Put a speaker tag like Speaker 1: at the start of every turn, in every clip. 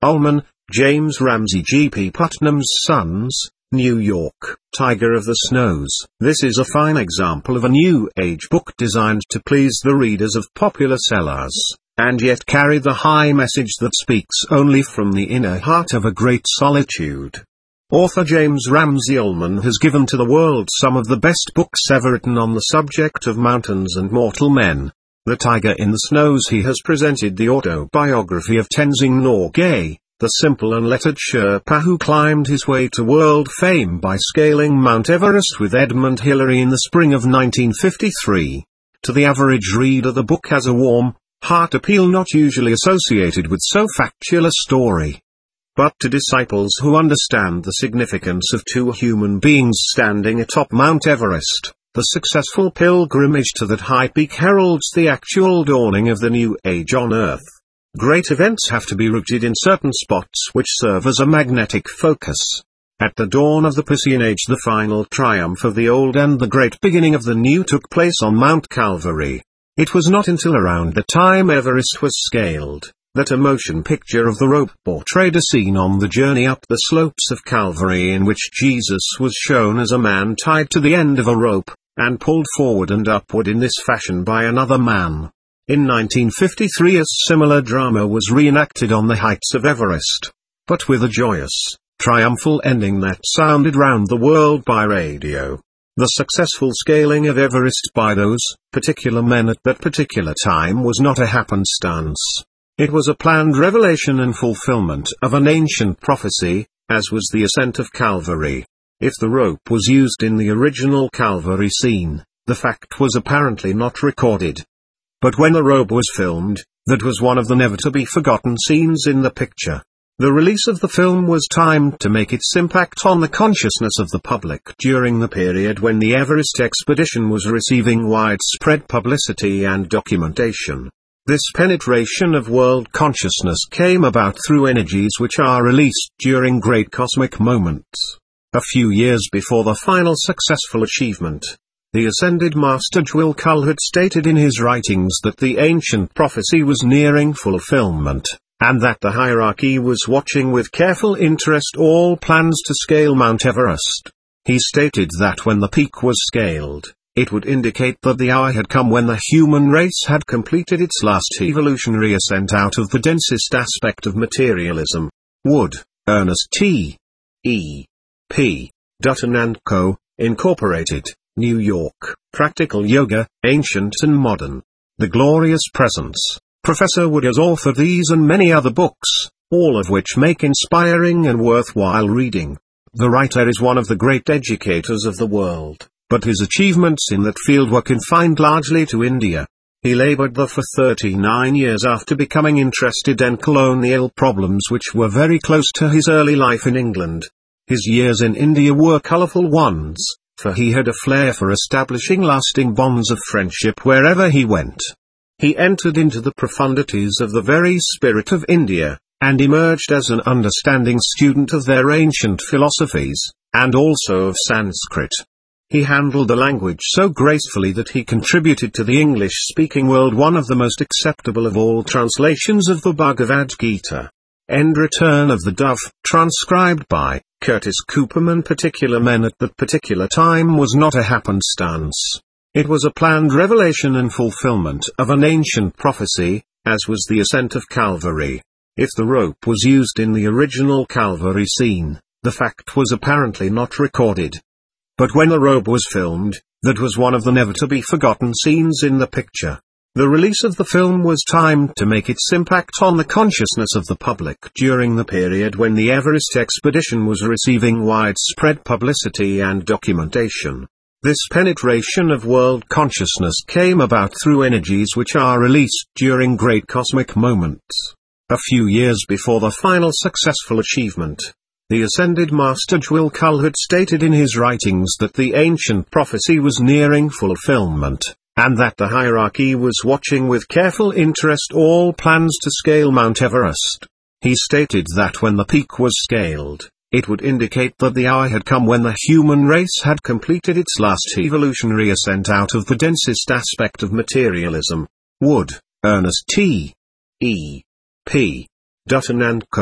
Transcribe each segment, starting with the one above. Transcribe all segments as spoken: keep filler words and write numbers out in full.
Speaker 1: Ullman, James Ramsey G P Putnam's Sons, New York. Tiger of the Snows. This is a fine example of a New Age book designed to please the readers of popular sellers, and yet carry the high message that speaks only from the inner heart of a great solitude. Author James Ramsey Ullman has given to the world some of the best books ever written on the subject of mountains and mortal men. The Tiger in the Snows. He has presented the autobiography of Tenzing Norgay, the simple unlettered Sherpa who climbed his way to world fame by scaling Mount Everest with Edmund Hillary in the spring of nineteen fifty-three. To the average reader, the book has a warm, heart appeal not usually associated with so factual a story. But to disciples who understand the significance of two human beings standing atop Mount Everest, the successful pilgrimage to that high peak heralds the actual dawning of the new age on Earth. Great events have to be rooted in certain spots which serve as a magnetic focus. At the dawn of the Piscean Age, the final triumph of the old and the great beginning of the new took place on Mount Calvary. It was not until around the time Everest was scaled, that a motion picture of the rope portrayed a scene on the journey up the slopes of Calvary in which Jesus was shown as a man tied to the end of a rope, and pulled forward and upward in this fashion by another man. In nineteen fifty-three a similar drama was reenacted on the heights of Everest, but with a joyous, triumphal ending that sounded round the world by radio. The successful scaling of Everest by those particular men at that particular time was not a happenstance. It was a planned revelation and fulfillment of an ancient prophecy, as was the ascent of Calvary. If the rope was used in the original Calvary scene, the fact was apparently not recorded. But when the rope was filmed, that was one of the never-to-be-forgotten scenes in the picture. The release of the film was timed to make its impact on the consciousness of the public during the period when the Everest expedition was receiving widespread publicity and documentation. This penetration of world consciousness came about through energies which are released during great cosmic moments. A few years before the final successful achievement, the ascended Master Jewel Kull had stated in his writings that the ancient prophecy was nearing fulfillment, and that the hierarchy was watching with careful interest all plans to scale Mount Everest. He stated that when the peak was scaled, it would indicate that the hour had come when the human race had completed its last evolutionary ascent out of the densest aspect of materialism. Wood, Ernest T. E. P. Dutton and Co., Incorporated, New York. Practical Yoga, Ancient and Modern. The Glorious Presence. Professor Wood has authored these and many other books, all of which make inspiring and worthwhile reading. The writer is one of the great educators of the world, but his achievements in that field were confined largely to India. He labored there for thirty-nine years after becoming interested in colonial problems which were very close to his early life in England. His years in India were colorful ones, for he had a flair for establishing lasting bonds of friendship wherever he went. He entered into the profundities of the very spirit of India, and emerged as an understanding student of their ancient philosophies, and also of Sanskrit. He handled the language so gracefully that he contributed to the English-speaking world one of the most acceptable of all translations of the Bhagavad Gita. End Return of the Dove, transcribed by Curtis Cooperman. Particular men at that particular time was not a happenstance. It was a planned revelation and fulfillment of an ancient prophecy, as was the ascent of Calvary. If the rope was used in the original Calvary scene, the fact was apparently not recorded. But when the rope was filmed, that was one of the never-to-be-forgotten scenes in the picture. The release of the film was timed to make its impact on the consciousness of the public during the period when the Everest expedition was receiving widespread publicity and documentation. This penetration of world consciousness came about through energies which are released during great cosmic moments. A few years before the final successful achievement, the ascended Master Jewel Kull had stated in his writings that the ancient prophecy was nearing fulfillment, and that the hierarchy was watching with careful interest all plans to scale Mount Everest. He stated that when the peak was scaled, it would indicate that the hour had come when the human race had completed its last evolutionary ascent out of the densest aspect of materialism. Wood, Ernest T. E. P. Dutton and Co.,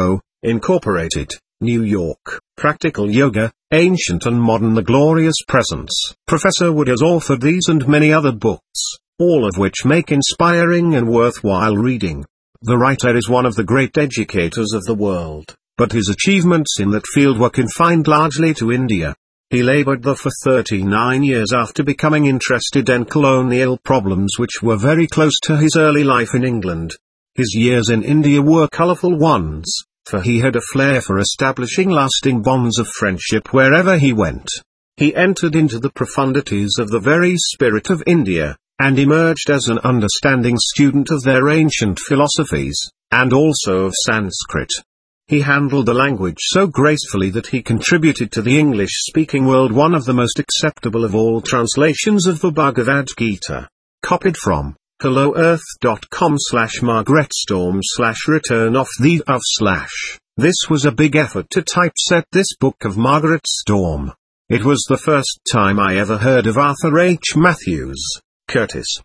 Speaker 1: Incorporated, New York. Practical Yoga, Ancient and Modern: The Glorious Presence. Professor Wood has authored these and many other books, all of which make inspiring and worthwhile reading. The writer is one of the great educators of the world, but his achievements in that field were confined largely to India. He labored there for thirty-nine years after becoming interested in colonial problems which were very close to his early life in England. His years in India were colourful ones, for he had a flair for establishing lasting bonds of friendship wherever he went. He entered into the profundities of the very spirit of India, and emerged as an understanding student of their ancient philosophies, and also of Sanskrit. He handled the language so gracefully that he contributed to the English-speaking world one of the most acceptable of all translations of the Bhagavad Gita. Copied from hello earth dot com slash Margaret Storm slash return off the of slash. This was a big effort to typeset this book of Margaret Storm. It was the first time I ever heard of Arthur H. Matthews Curtis.